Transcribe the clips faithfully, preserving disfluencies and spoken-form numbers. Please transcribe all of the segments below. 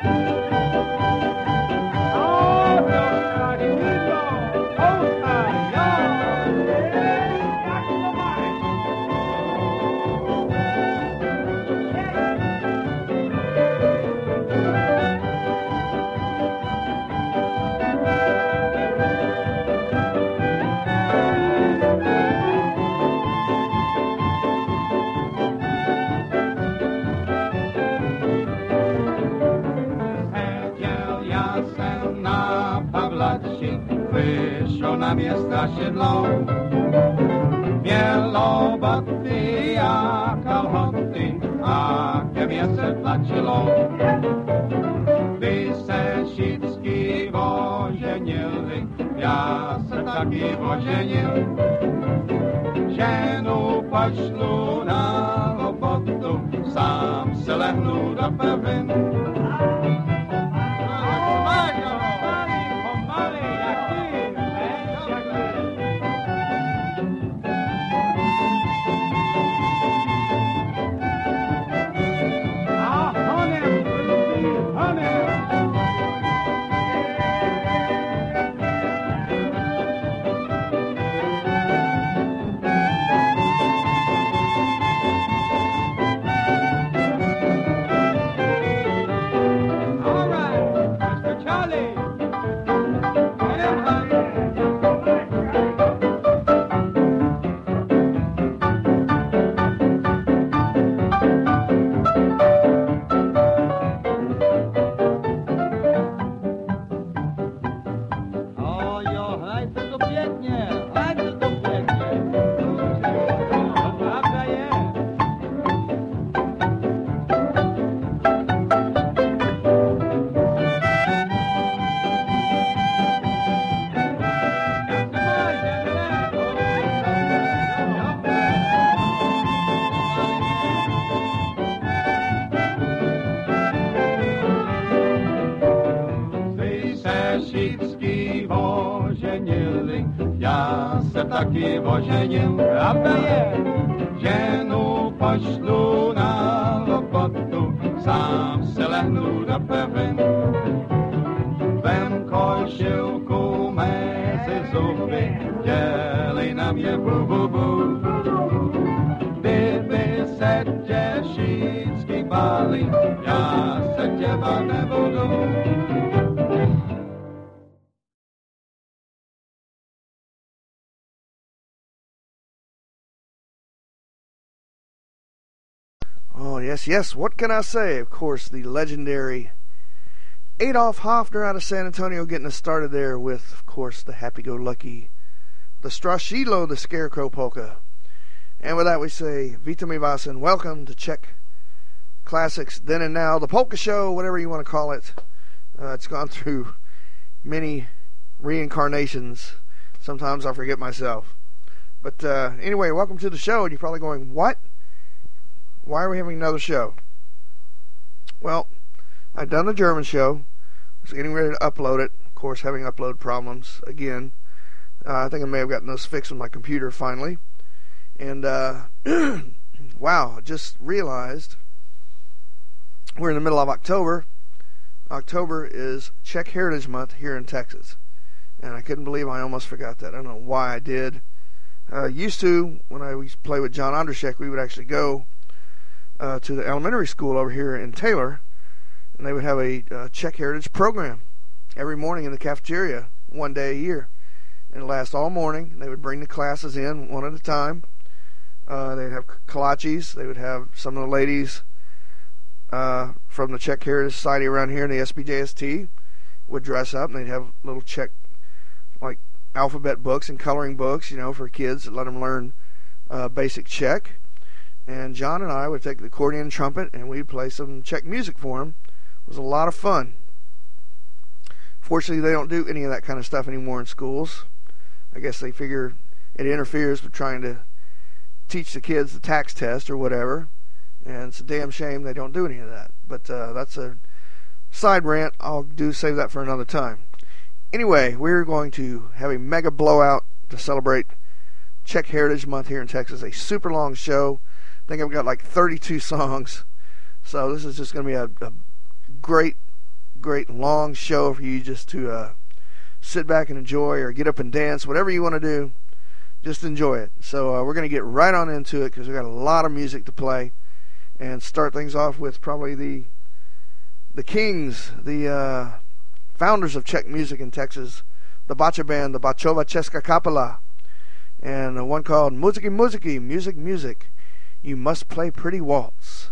Wyszło na miasta siedlą, bieloboty jak kalhoty, a kamiece tlačilo. By se všichni oženili, já se taky oženil. Ženu pošlu na robotu, sám se lehnu do pevin. Taky oženil, pravda je, ženu pošlu na lopotu, sám se lehnu do pevin. Vem košilku mezi zuby, dělej na mě bu, bu, bu. Kdyby se tě všichni báli, já se tě bát nebudu. Oh, yes, yes. What can I say? Of course, the legendary Adolf Hoffner out of San Antonio getting us started there with, of course, the happy-go-lucky, the Strashilo, the Scarecrow Polka. And with that, we say, Vita mi vas and welcome to Czech Classics Then and Now, the Polka Show, whatever you want to call it. Uh, it's gone through many reincarnations. Sometimes I forget myself. But uh, anyway, welcome to the show. And you're probably going, what? Why are we having another show? Well, I'd done the German show. I was getting ready to upload it. Of course, having upload problems again. Uh, I think I may have gotten those fixed with my computer finally. And, uh, wow, I just realized we're in the middle of October. October is Czech Heritage Month here in Texas. And I couldn't believe I almost forgot that. I don't know why I did. Uh, used to, when I used to play with John Andrzejczyk, we would actually go Uh, to the elementary school over here in Taylor, and they would have a uh, Czech Heritage program every morning in the cafeteria, one day a year. And it lasts all morning. They would bring the classes in one at a time. Uh, they'd have kolaches. They would have some of the ladies uh, from the Czech Heritage Society around here in the S B J S T would dress up, and they'd have little Czech, like, alphabet books and coloring books, you know, for kids to let them learn uh, basic Czech. And John and I would take the accordion and trumpet, and we'd play some Czech music for them. It was a lot of fun. Fortunately, they don't do any of that kind of stuff anymore in schools. I guess they figure it interferes with trying to teach the kids the tax test or whatever. And it's a damn shame they don't do any of that. But uh, that's a side rant. I'll do save that for another time. Anyway, we're going to have a mega blowout to celebrate Czech Heritage Month here in Texas. A super long show. I think I've got like thirty-two songs. So this is just going to be a, a great great long show for you just to uh, sit back and enjoy, or get up and dance, whatever you want to do. Just enjoy it. So uh, we're going to get right on into it because we've got a lot of music to play, and start things off with probably the the kings, the uh, founders of Czech music in Texas, the Bacha band, the Bachova Česká Kapela, and uh, one called Muziky Muziky, Music Music. You must play pretty waltz.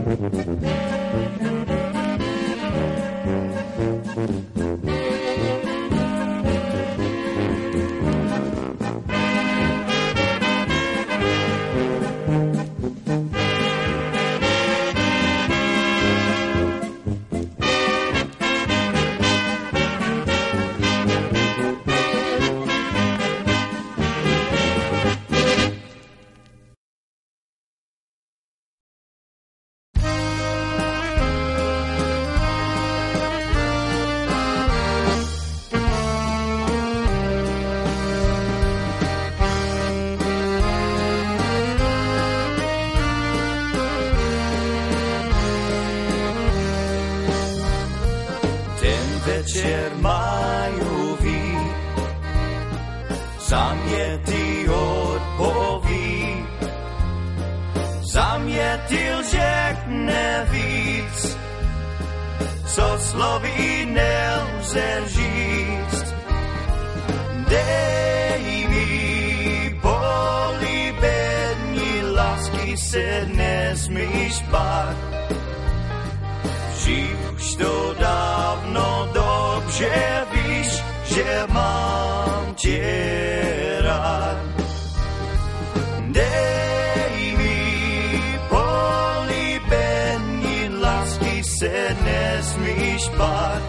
večer majový, zamietý odpoví, zamietil řekne víc, co sloví nelze říct. Dej mi políbení lásky se nesmíš bát. Živ už to dávno dobře víš, že mám tě rád. Dej mi políbení lásky se nesmíš bát.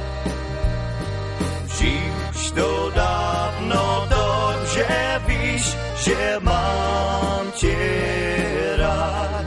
Živ už to dávno dobře víš, že mám tě rád.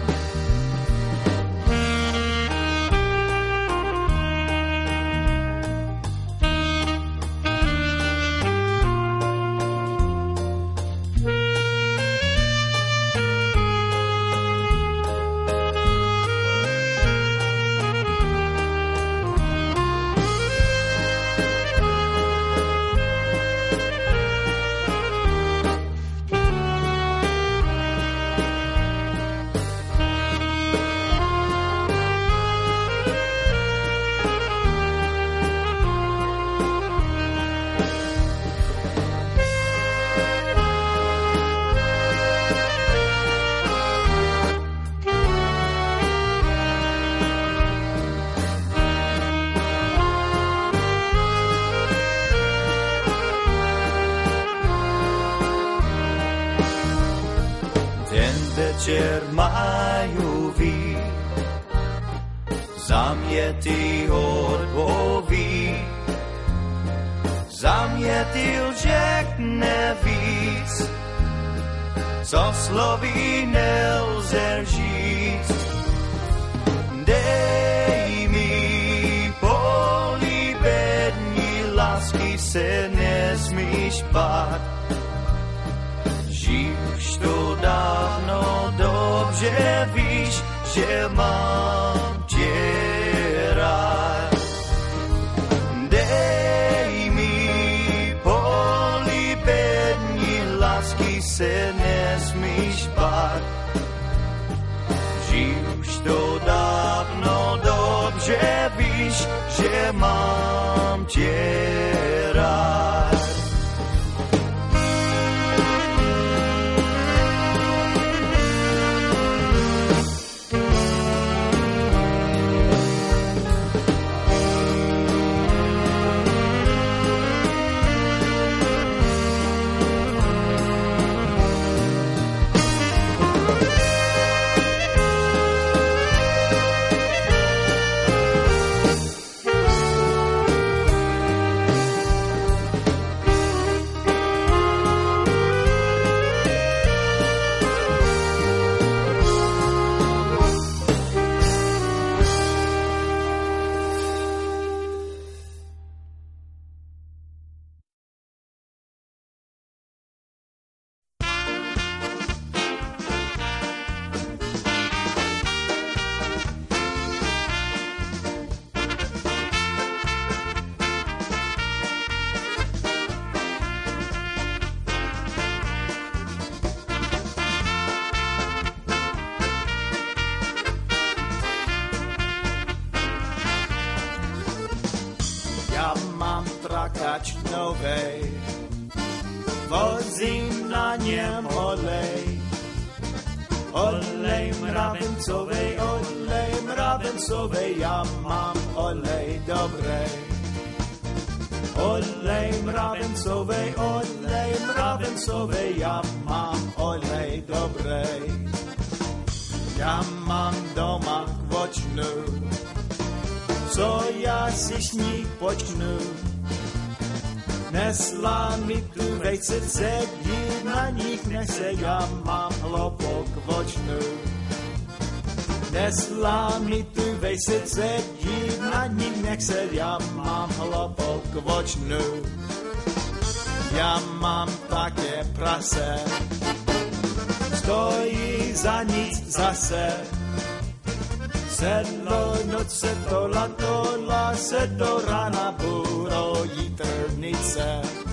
Večer majový, zamjetý odpoví, zamjetil řekne víc, co sloví nelze říct. Dej mi políbení lásky se nesmíš bát. Živ už to dávno dobře víš, že mám tě rád. Dej mi políbení lásky se nesmíš bát. Živ už to dávno dobře víš, že mám tě rád. Trakač novej, vozím na něm olej, olej mravencovej, olej mravencovej. mravencovej, ja mám olej dobrej. Olej mravencovej, olej mravencovej, ja mám olej dobrej. Ja mám doma kvočnu, co ja si s ní počnu. Nesla mi tu vejce, sedí na nich nese, ja mám hlopok kvočnu. Nesla mi tu vejce, sedí na nich nese, ja mám hlopok kvočnu. Ja mám také prase, stojí za nic zase. Sedlo noce tola, tola se do rana burojí trnice.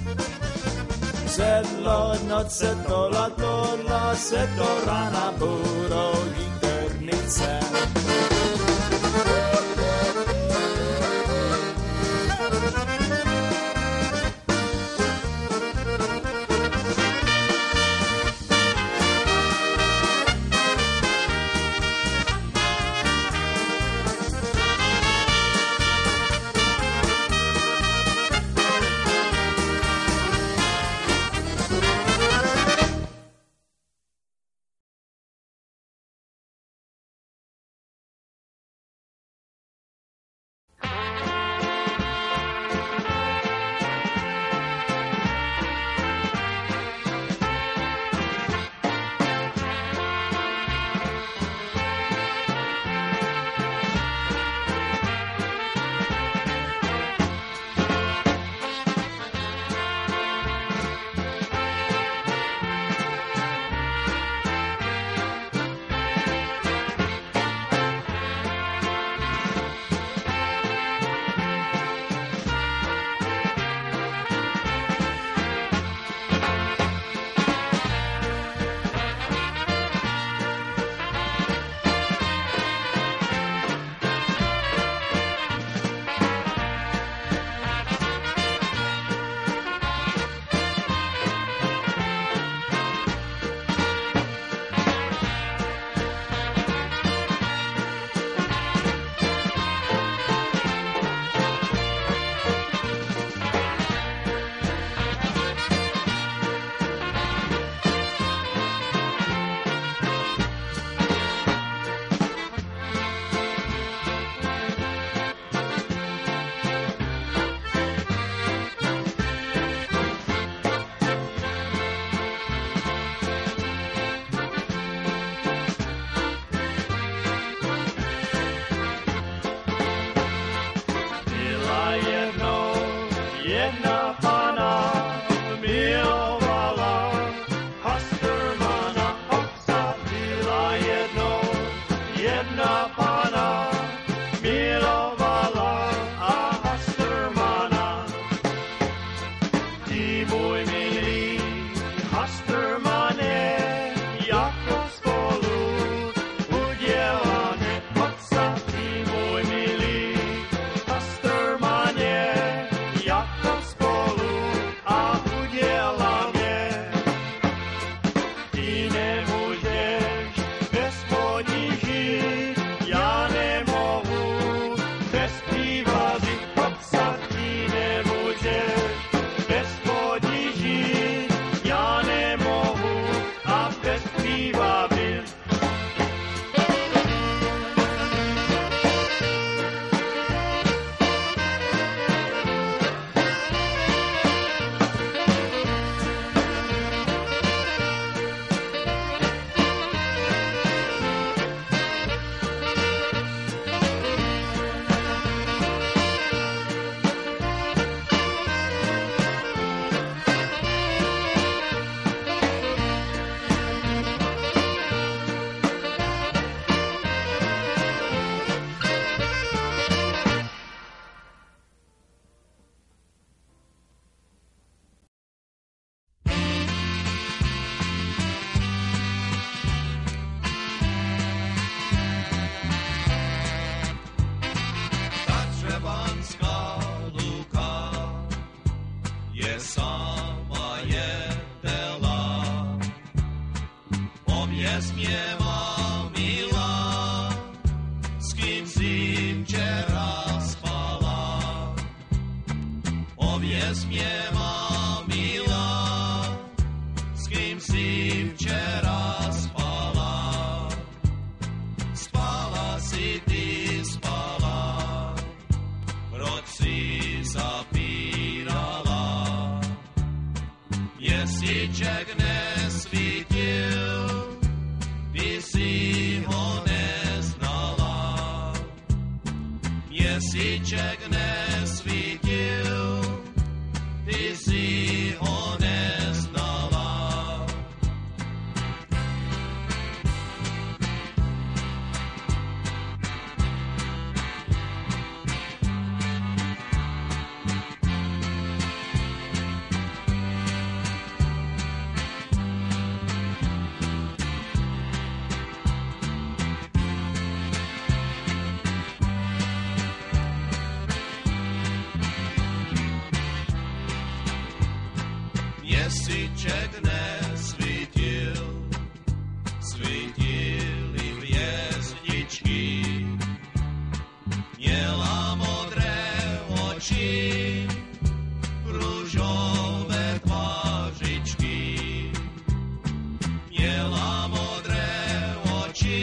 Sedlo noce tola, tola se do rana burojí trnice. kým si včera spala. Poviez mne, má milá, s kým si včera spala. Spala si ty, spala, proč si zapírala. Měsíček nesvítil, ty si ho neznala. Měsíček nesvítil, ty si ho neznala. Měsíček nesvítil, svítily hvězdičky, měla modré oči, růžové tvářičky. Měla modré oči,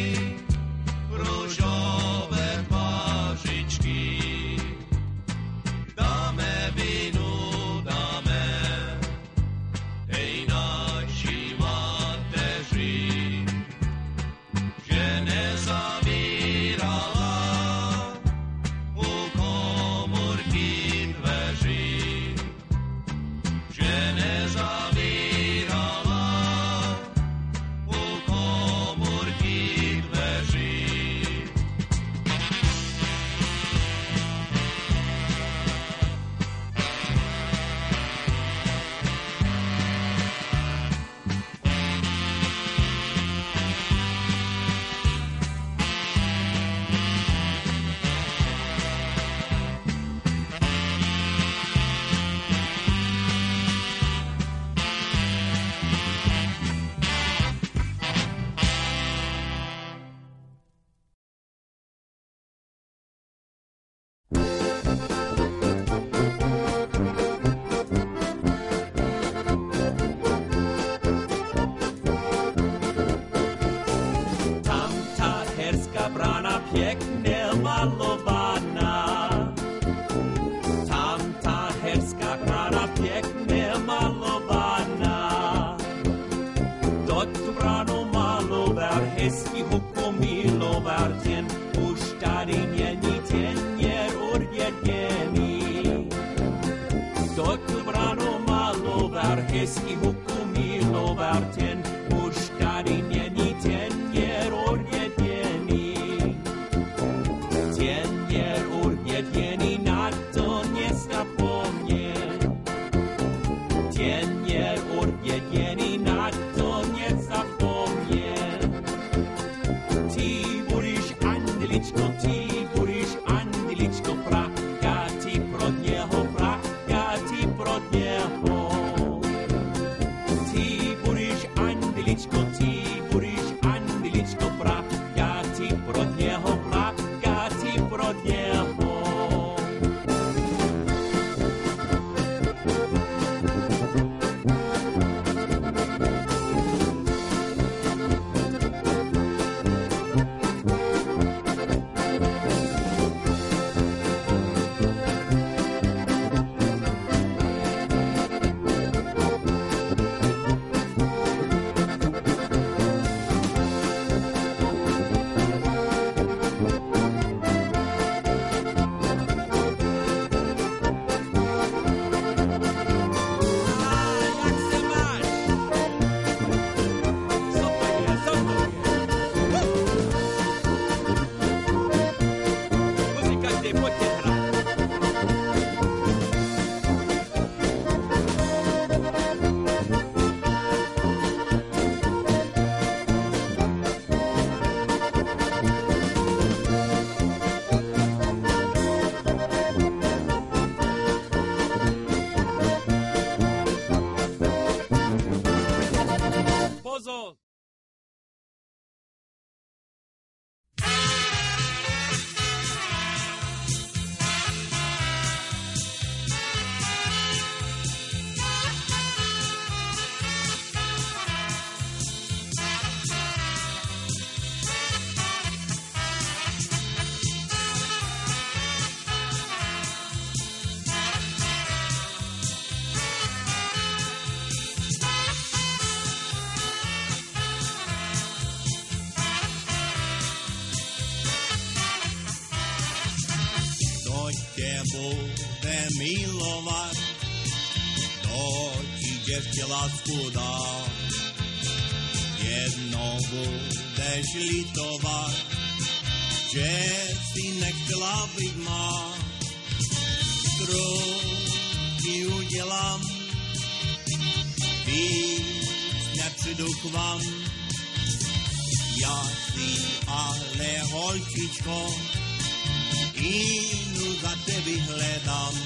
růžové tvářičky. Dáme vínu, dáme, hej naši mateři, že nezavírala u komórky dveří, že nezavírala u komórky dveří. Pěkně malovaná. Tam ta herská brána pěkně malovaná. To tu bránu maloval, hezký hoko miloval, ten už tady není, ten je odjeděný. To tu bránu maloval, hezký hoko miloval, ten už tady není, ten je odjeděný. Ten je odjeděný, na to nezapomněl. Ten je odjeděný, na to nezapomněl. Ty budeš andeličko, ty budeš andeličko, praka ty pro něho, praka ty pro něho. Ty budeš andeličko, ty budeš andeličko, praka ty pro něho, praka ty pro něho. bude milovat, to ti děvče lásku dá. Jednou budeš litovat, že si nechtěla být má. Krok ti udělám, víc nepřijdu k vám. Já si ale holčičko, jinou za tebe hledám.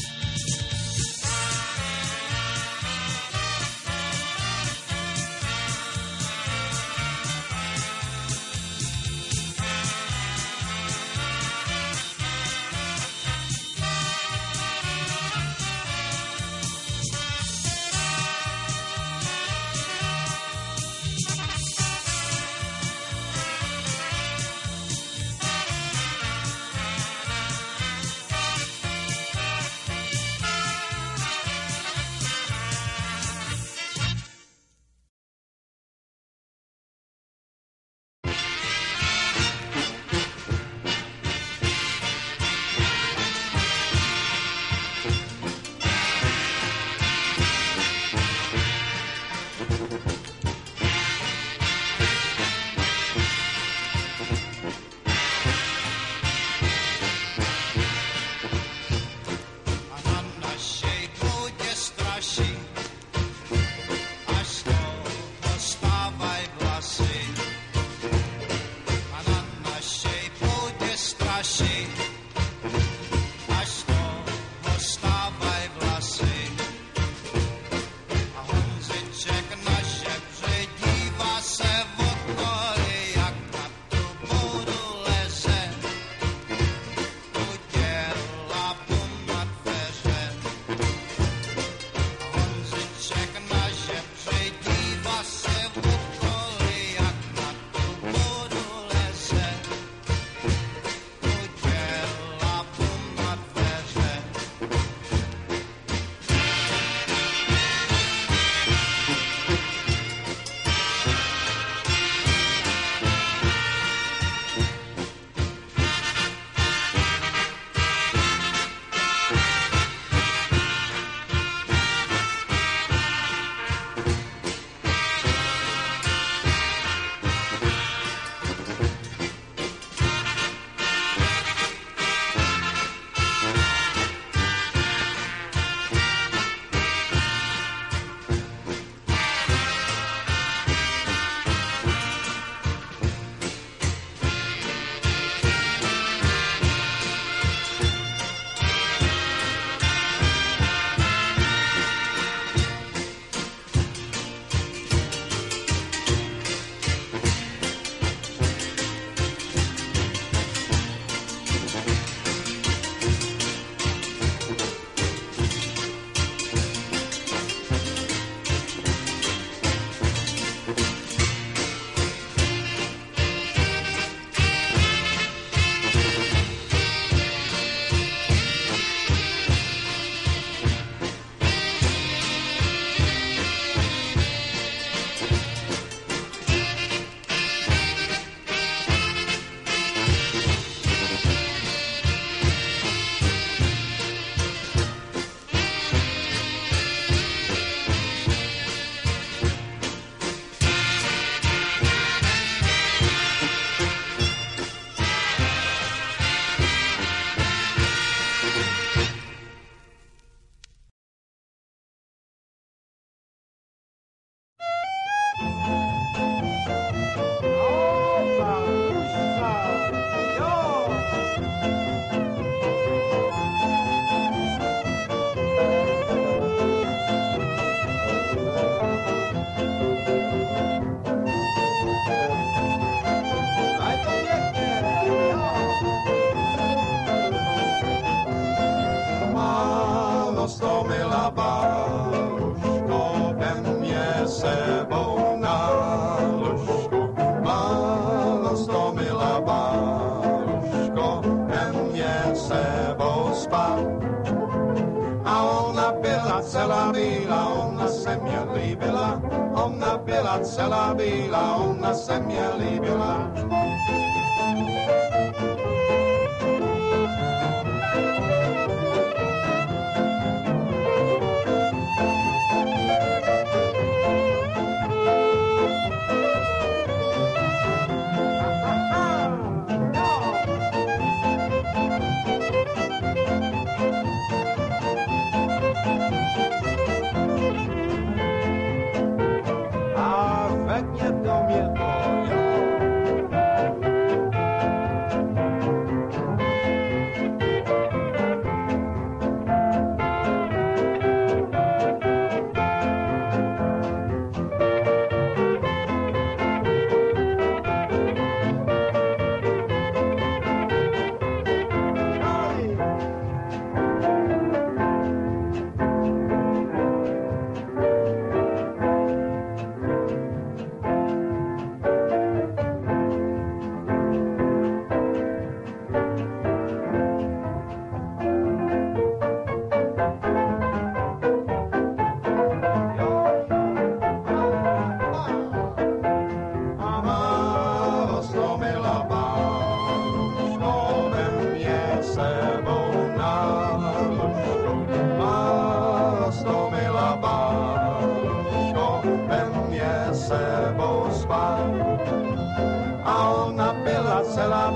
celá bílá, ona se mě líbila, ona byla celá bílá, ona se mě líbila.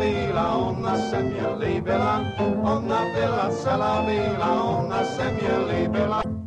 bíla, ona se mě líbila, ona byla celá bílá, ona se mě líbila.